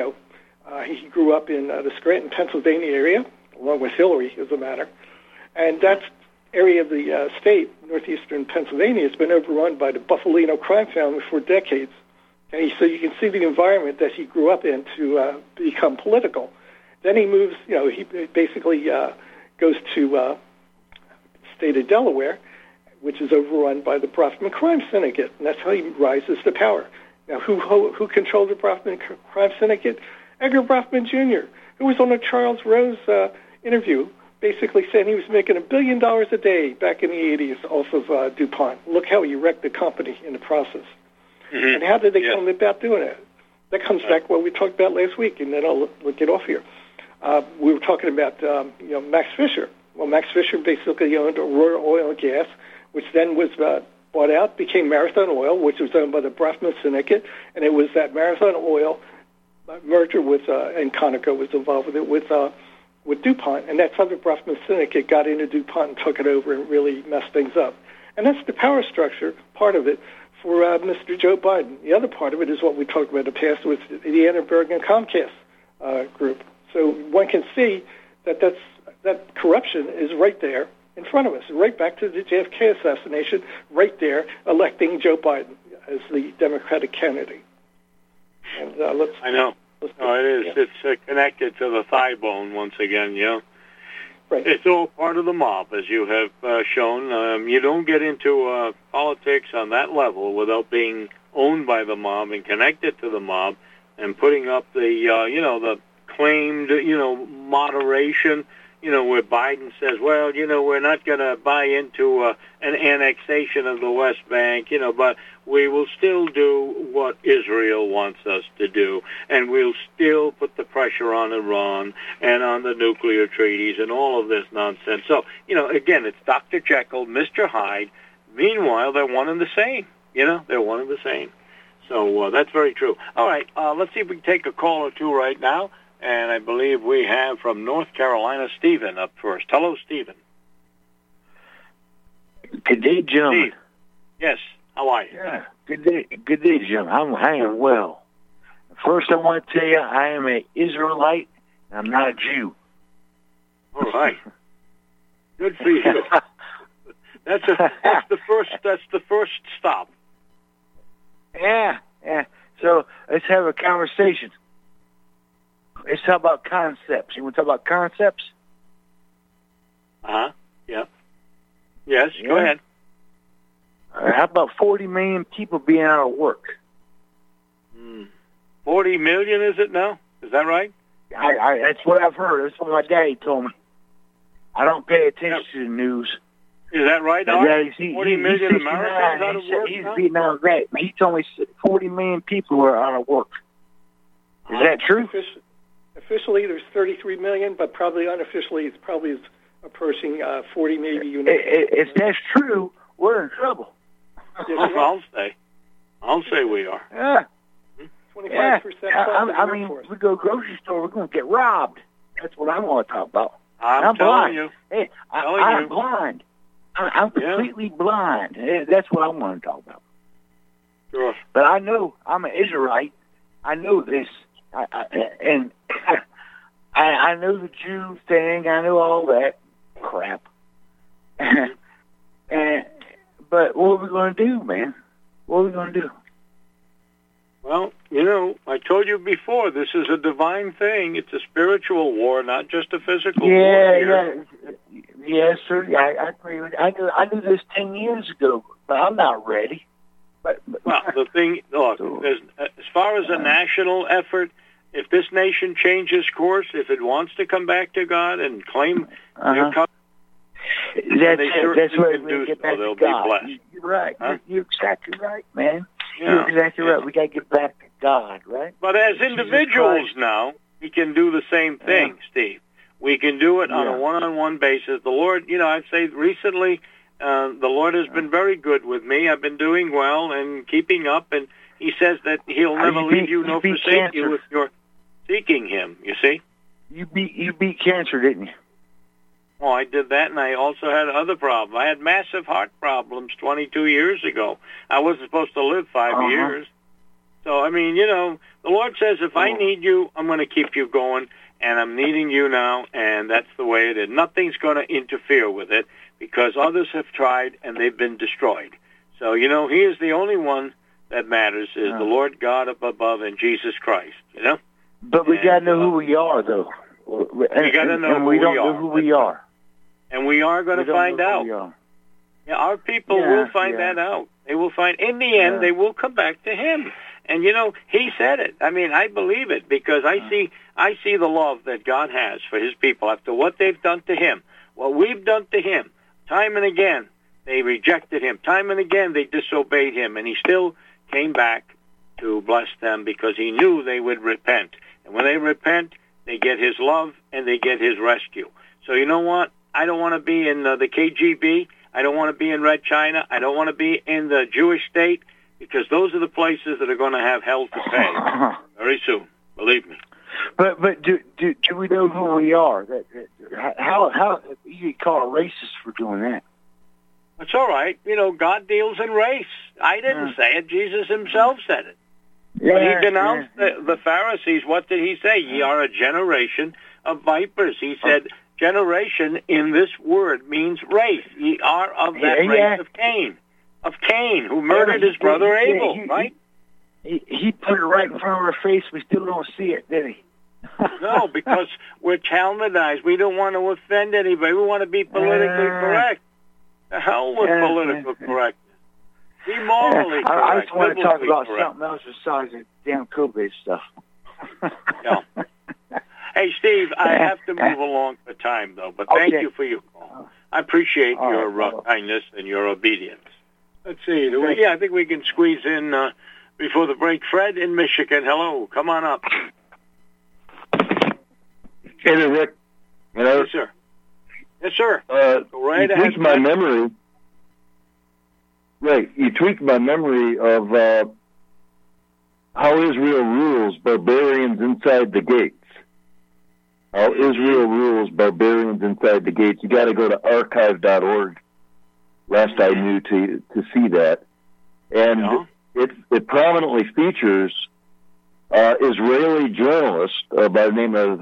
he grew up in the Scranton, Pennsylvania area, along with Hillary, as a matter. And that area of the state, northeastern Pennsylvania, has been overrun by the Buffalino crime family for decades. And so you can see the environment that he grew up in to become political. Then he moves, he basically goes to the state of Delaware, which is overrun by the Brofman crime syndicate, and that's how he rises to power. Now, who controlled the Brofman crime syndicate? Edgar Brofman Jr., who was on a Charles Rose interview, basically saying he was making $1 billion a day back in the 80s off of DuPont. Look how he wrecked the company in the process. Mm-hmm. And how did they come about doing it? That comes back to what we talked about last week, and then I'll get off here. We were talking about Max Fisher. Well, Max Fisher basically owned Aurora Oil and Gas, which then was bought out, became Marathon Oil, which was owned by the Brofman Syndicate, and it was that Marathon Oil merger with, and Conoco was involved with it, with DuPont, and that's how the Brofman Syndicate got into DuPont and took it over and really messed things up. And that's the power structure, part of it, for Mr. Joe Biden. The other part of it is what we talked about in the past with the Annenberg and Comcast group. So one can see that that corruption is right there in front of us, right back to the JFK assassination, right there, electing Joe Biden as the Democratic candidate. And I know. No, it is. Yeah. It's connected to the thigh bone once again, Right. It's all part of the mob, as you have shown. You don't get into politics on that level without being owned by the mob and connected to the mob and putting up the, the claimed, moderation, where Biden says, well, we're not going to buy into an annexation of the West Bank, but we will still do what Israel wants us to do, and we'll still put the pressure on Iran and on the nuclear treaties and all of this nonsense. So, again, it's Dr. Jekyll, Mr. Hyde. Meanwhile, they're one and the same. They're one and the same. So that's very true. All right, let's see if we can take a call or two right now. And I believe we have from North Carolina, Stephen up first. Hello, Stephen. Good day, gentlemen. Steve. Yes, how are you? Yeah, good day, gentlemen. I'm hanging well. First, I want to tell you, I am an Israelite, and I'm not a Jew. All right. Good for you. That's the first stop. Yeah. So let's have a conversation. Let's talk about concepts. You want to talk about concepts? Yeah. Yes, go ahead. How about 40 million people being out of work? 40 million, is it now? Is that right? That's what I've heard. That's what my daddy told me. I don't pay attention to the news. Is that right? 40 million Americans out of work He's beating out that. He told me 40 million people are out of work. Is that true? Officially, there's 33 million, but probably unofficially, it's probably approaching 40 maybe. If that's true, we're in trouble. I'll say we are. Yeah. 25%. I mean, we go grocery store, we're going to get robbed. That's what I want to talk about. I'm blind. You. Hey, I'm blind. I'm completely blind. That's what I want to talk about. Sure. But I know I'm an Israelite. I know this. I know the Jew thing. I know all that crap. But what are we going to do, man? What are we going to do? Well, I told you before, this is a divine thing. It's a spiritual war, not just a physical war. Yes, sir. I agree with you. I knew this 10 years ago, but I'm not ready. But well, the thing, look, as far as a national effort, if this nation changes course, if it wants to come back to God and claim their covenant, that's where we get back to God. You're right. Huh? You're exactly right, man. Yeah. You're exactly right. We got to get back to God, right? But as individuals now, we can do the same thing, Steve. We can do it on a one-on-one basis. The Lord, I'd say recently, the Lord has been very good with me. I've been doing well and keeping up, and He says that He'll never leave you nor forsake you if you're seeking Him, you see? You beat cancer, didn't you? Oh, I did that, and I also had other problems. I had massive heart problems 22 years ago. I wasn't supposed to live 5 years. So, I mean, the Lord says, if I need you, I'm going to keep you going, and I'm needing you now, and that's the way it is. Nothing's going to interfere with it because others have tried, and they've been destroyed. So, He is the only one that matters, is the Lord God up above and Jesus Christ, But we got to know who we are, though. We got to know who we don't know who we are. And we are going to find out. Yeah, our people will find that out. They will find, in the end, they will come back to Him. And, He said it. I mean, I believe it because I see the love that God has for His people after what they've done to Him, what we've done to Him. Time and again, they rejected Him. Time and again, they disobeyed Him. And He still came back to bless them because He knew they would repent. And when they repent, they get His love and they get His rescue. So you know what? I don't want to be in the KGB. I don't want to be in Red China. I don't want to be in the Jewish state because those are the places that are going to have hell to pay very soon. Believe me. But do we know who we are? How you call a racist for doing that? It's all right. God deals in race. I didn't say it. Jesus Himself said it. When He denounced the Pharisees, what did He say? Ye are a generation of vipers. He said generation in this word means race. Ye are of that race of Cain. Of Cain, who murdered his brother Abel, right? He put it right in front of our face. We still don't see it, did He? No, because we're Talmudized. We don't want to offend anybody. We want to be politically correct. The hell with political correctness. Be morally correct. I just want to talk about correct. something else besides the damn COVID stuff. Yeah. Hey, Steve, I have to move along for time, though, but thank you for your call. I appreciate your kindness and your obedience. Let's see. I think we can squeeze in before the break. Fred in Michigan, hello. Come on up. Hey there, Rick. Yes, sir. Yes, sir. Go right ahead. You tweaked my memory. Right. You tweaked my memory of how Israel rules barbarians inside the gates. How Israel rules barbarians inside the gates. You got to go to archive.org. Last I knew to see that, and it prominently features Israeli journalist by the name of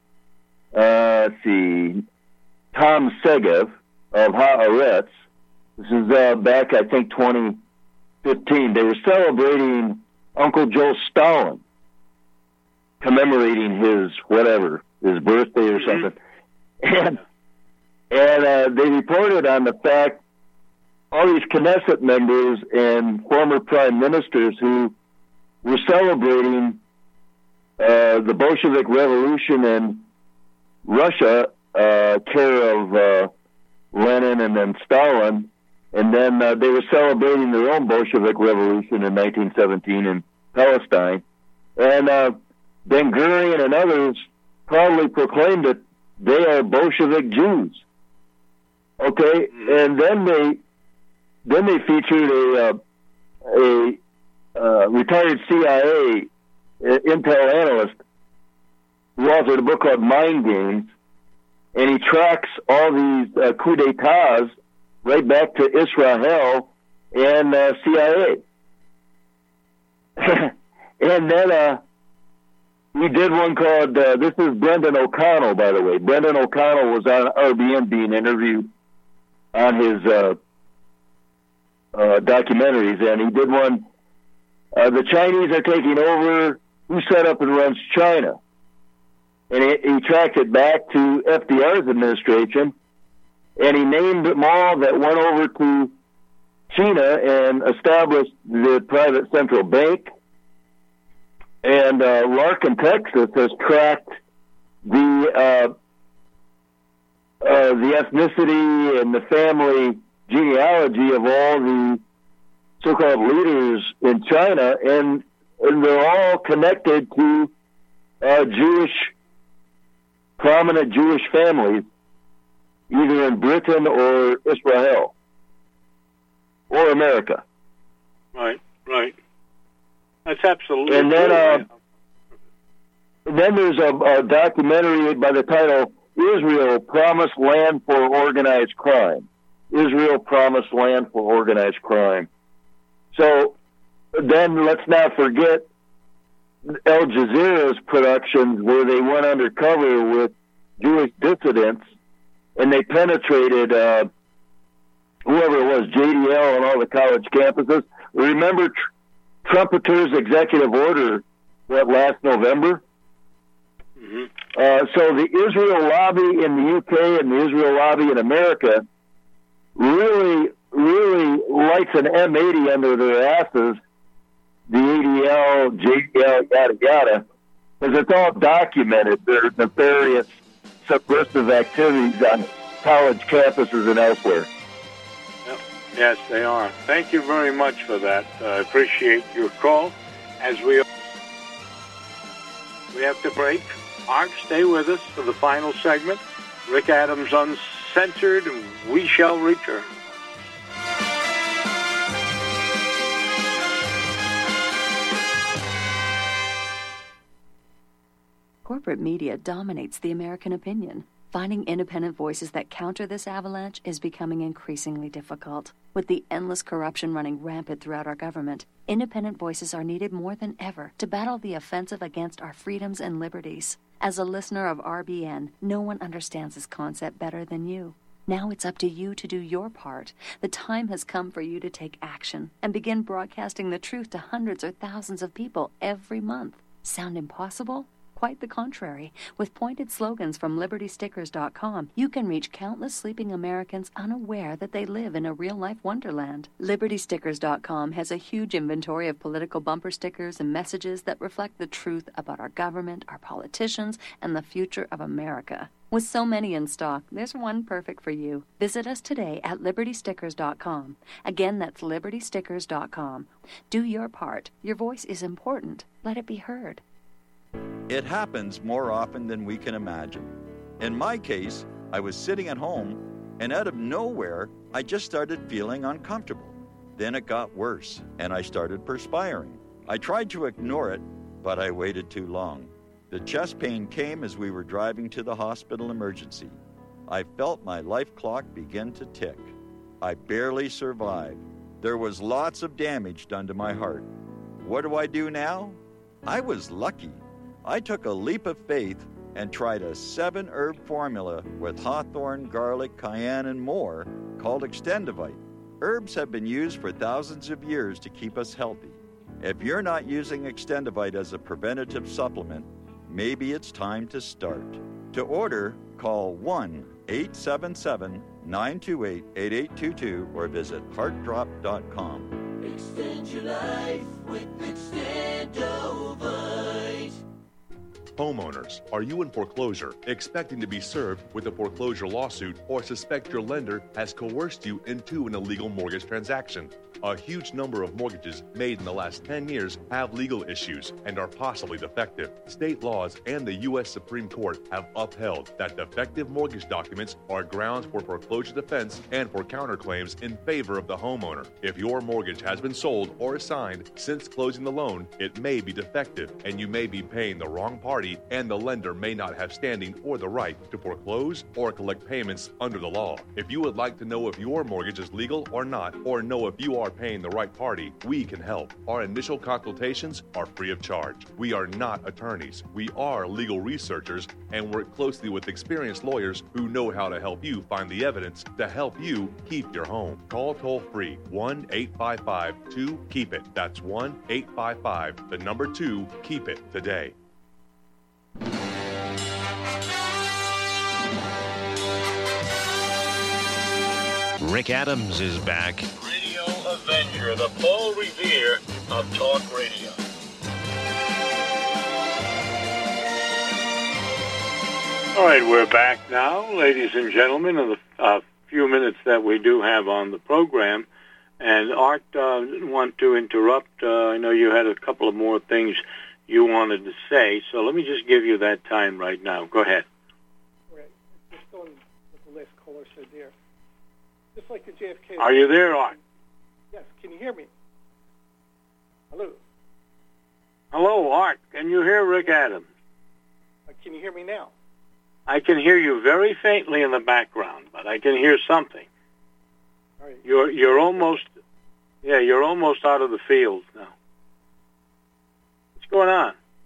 Tom Segev of Haaretz. This is back, I think, 2015. They were celebrating Uncle Joe Stalin, commemorating his birthday or something, and they reported on the fact all these Knesset members and former prime ministers who were celebrating the Bolshevik Revolution in Russia, care of Lenin and then Stalin, and then they were celebrating their own Bolshevik Revolution in 1917 in Palestine. And Ben-Gurion and others proudly proclaimed that they are Bolshevik Jews. Okay, and then they featured a retired CIA intel analyst who authored a book called Mind Games, and he tracks all these coup d'etats right back to Israel and CIA. And then we did one called, this is Brendan O'Connell, by the way. Brendan O'Connell was on RBN being interviewed on his documentaries, and he did one, the Chinese are taking over, who set up and runs China? And he tracked it back to FDR's administration, and he named them all that went over to China and established the private central bank. And Larkin, Texas, has tracked the ethnicity and the family genealogy of all the so-called leaders in China, and they're all connected to prominent Jewish families, either in Britain or Israel or America. Right. That's absolutely and then, true. Then there's a documentary by the title Israel Promised Land for Organized Crime. Israel Promised Land for Organized Crime. So then let's not forget Al Jazeera's productions where they went undercover with Jewish dissidents and they penetrated whoever it was, JDL and all the college campuses. Remember Trumpeter's executive order that last November? Mm-hmm. So the Israel lobby in the UK and the Israel lobby in America really lights an M80 under their asses, the ADL, JDL, yada, yada, because it's all documented, their nefarious subversive activities on college campuses and elsewhere. Yes, they are. Thank you very much for that. I appreciate your call. As we have to break. Art, stay with us for the final segment. Rick Adams Uncensored, and we shall return. Corporate media dominates the American opinion. Finding independent voices that counter this avalanche is becoming increasingly difficult. With the endless corruption running rampant throughout our government, independent voices are needed more than ever to battle the offensive against our freedoms and liberties. As a listener of RBN, no one understands this concept better than you. Now it's up to you to do your part. The time has come for you to take action and begin broadcasting the truth to hundreds or thousands of people every month. Sound impossible? Quite the contrary. With pointed slogans from LibertyStickers.com, you can reach countless sleeping Americans unaware that they live in a real-life wonderland. LibertyStickers.com has a huge inventory of political bumper stickers and messages that reflect the truth about our government, our politicians, and the future of America. With so many in stock, there's one perfect for you. Visit us today at LibertyStickers.com. Again, that's LibertyStickers.com. Do your part. Your voice is important. Let it be heard. It happens more often than we can imagine. In my case, I was sitting at home, and out of nowhere, I just started feeling uncomfortable. Then it got worse, and I started perspiring. I tried to ignore it, but I waited too long. The chest pain came as we were driving to the hospital emergency. I felt my life clock begin to tick. I barely survived. There was lots of damage done to my heart. What do I do now? I was lucky. I took a leap of faith and tried a 7-herb formula with hawthorn, garlic, cayenne, and more called Extendivite. Herbs have been used for thousands of years to keep us healthy. If you're not using Extendivite as a preventative supplement, maybe it's time to start. To order, call 1-877-928-8822 or visit heartdrop.com. Extend your life with Extendovite. Homeowners, are you in foreclosure, expecting to be served with a foreclosure lawsuit, or suspect your lender has coerced you into an illegal mortgage transaction? A huge number of mortgages made in the last 10 years have legal issues and are possibly defective. State laws and the U.S. Supreme Court have upheld that defective mortgage documents are grounds for foreclosure defense and for counterclaims in favor of the homeowner. If your mortgage has been sold or assigned since closing the loan, it may be defective and you may be paying the wrong party, and the lender may not have standing or the right to foreclose or collect payments under the law. If you would like to know if your mortgage is legal or not, or know if you are paying the right party, we can help. Our initial consultations are free of charge. We are not attorneys. We are legal researchers and work closely with experienced lawyers who know how to help you find the evidence to help you keep your home. Call toll-free 1-855-2-KEEP-IT. That's 1-855-2-KEEP-IT today. Rick Adams is back. Radio Avenger, the Paul Revere of talk radio. All right, we're back now, ladies and gentlemen, in the few minutes that we do have on the program. And Art, didn't want to interrupt. I know you had a couple of more things you wanted to say, so let me just give you that time right now. Go ahead. Right. Just on what the last caller said there. Just like the JFK... Are you there, Art? Yes. Can you hear me? Hello? Hello, Art. Can you hear Rick Adams? Can you hear me now? I can hear you very faintly in the background, but I can hear something. All right. You're almost out of the field now. What's going on?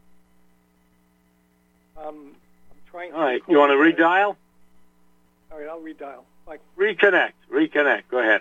I'm trying to... All right, you want to redial? All right, I'll redial. Bye. Reconnect. Go ahead.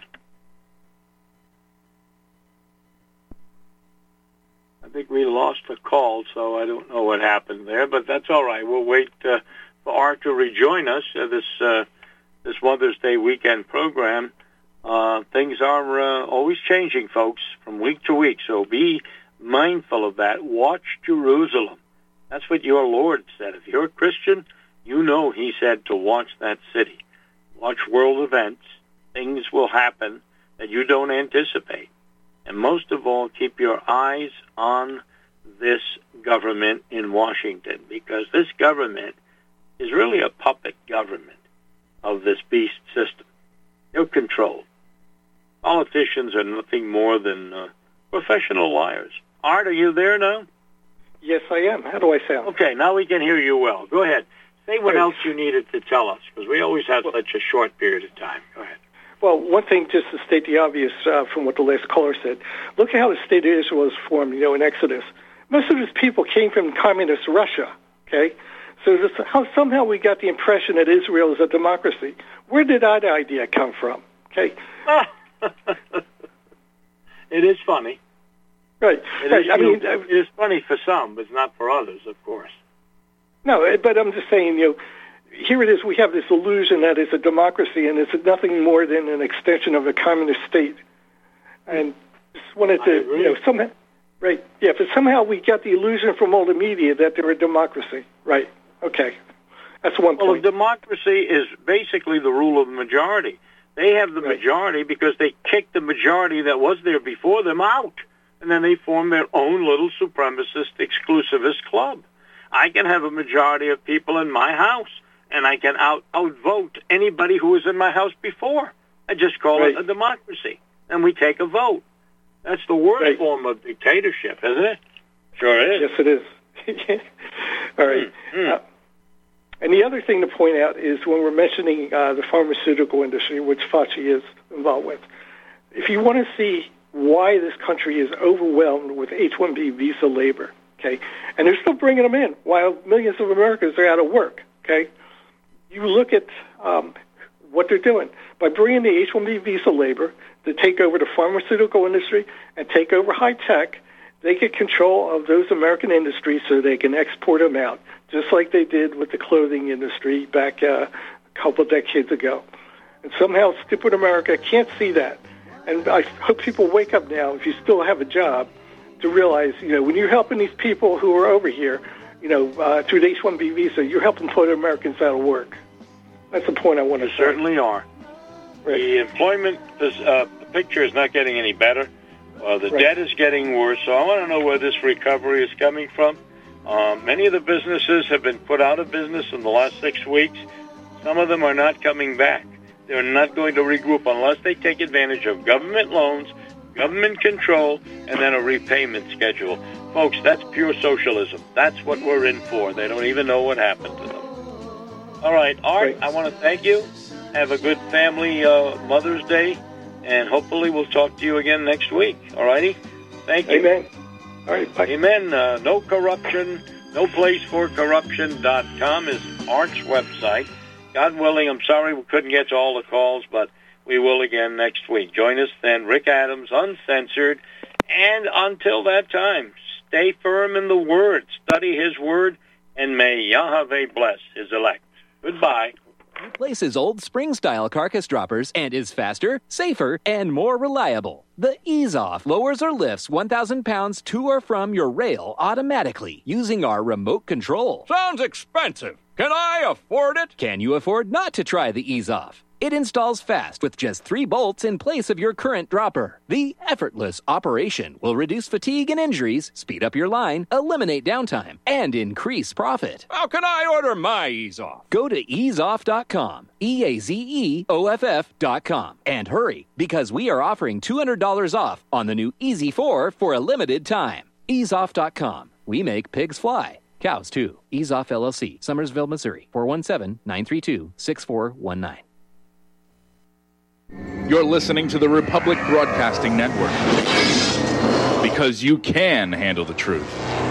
I think we lost the call, so I don't know what happened there, but that's all right. We'll wait for Art to rejoin us this Mother's Day weekend program. Things are always changing, folks, from week to week, so be mindful of that. Watch Jerusalem. That's what your Lord said. If you're a Christian, you know He said to watch that city. Watch world events. Things will happen that you don't anticipate. And most of all, keep your eyes on this government in Washington, because this government is really a puppet government of this beast system. They're controlled. Politicians are nothing more than professional liars. Art, are you there now? Yes, I am. How do I sound? Okay, now we can hear you well. Go ahead. Say what else you needed to tell us, because we always have such a short period of time. Go ahead. Well, one thing, just to state the obvious from what the last caller said, look at how the state of Israel was formed, in Exodus. Most of these people came from communist Russia, okay? So somehow we got the impression that Israel is a democracy. Where did that idea come from, okay? It is funny. Right. It is funny for some, but not for others, of course. No, but I'm just saying, here it is, we have this illusion that it's a democracy, and it's nothing more than an extension of a communist state. And just wanted to, somehow, right, yeah, but somehow we got the illusion from all the media that they're a democracy. Right, okay. That's one point. Well, democracy is basically the rule of the majority. They have the majority because they kicked the majority that was there before them out, and then they formed their own little supremacist, exclusivist club. I can have a majority of people in my house, and I can outvote anybody who was in my house before. I just call it a democracy, and we take a vote. That's the worst form of dictatorship, isn't it? Sure is. Yes, it is. All right. And the other thing to point out is when we're mentioning the pharmaceutical industry, which Fauci is involved with, if you want to see why this country is overwhelmed with H-1B visa labor, okay, and they're still bringing them in while millions of Americans are out of work, okay, you look at what they're doing. By bringing the H-1B visa labor to take over the pharmaceutical industry and take over high tech, they get control of those American industries so they can export them out, just like they did with the clothing industry back a couple decades ago. And somehow stupid America can't see that. And I hope people wake up now, if you still have a job, to realize, when you're helping these people who are over here, through the H-1B visa, you're helping put Americans out of work. That's the point I want to say. You certainly are. Right. The employment picture is not getting any better. The debt is getting worse, so I want to know where this recovery is coming from. Many of the businesses have been put out of business in the last 6 weeks. Some of them are not coming back. They're not going to regroup unless they take advantage of government loans, government control, and then a repayment schedule. Folks, that's pure socialism. That's what we're in for. They don't even know what happened to them. All right, Art, I want to thank you. Have a good family Mother's Day, and hopefully we'll talk to you again next week. All righty? Thank you. Amen. All right, bye. Amen. No corruption, noplaceforcorruption.com is Art's website. God willing, I'm sorry we couldn't get to all the calls, but we will again next week. Join us then, Rick Adams, Uncensored. And until that time, stay firm in the Word, study His Word, and may Yahweh bless His elect. Goodbye. Replaces old spring-style carcass droppers and is faster, safer, and more reliable. The Ease Off lowers or lifts 1,000 pounds to or from your rail automatically using our remote control. Sounds expensive. Can I afford it? Can you afford not to try the Ease Off? It installs fast with just 3 bolts in place of your current dropper. The effortless operation will reduce fatigue and injuries, speed up your line, eliminate downtime, and increase profit. How can I order my Ease Off? Go to easeoff.com, EAZEOFF.com, and hurry, because we are offering $200 off on the new Easy 4 for a limited time. Easeoff.com. We make pigs fly. Cows, too. Ease Off LLC, Summersville, Missouri, 417-932-6419. You're listening to the Republic Broadcasting Network. Because you can handle the truth.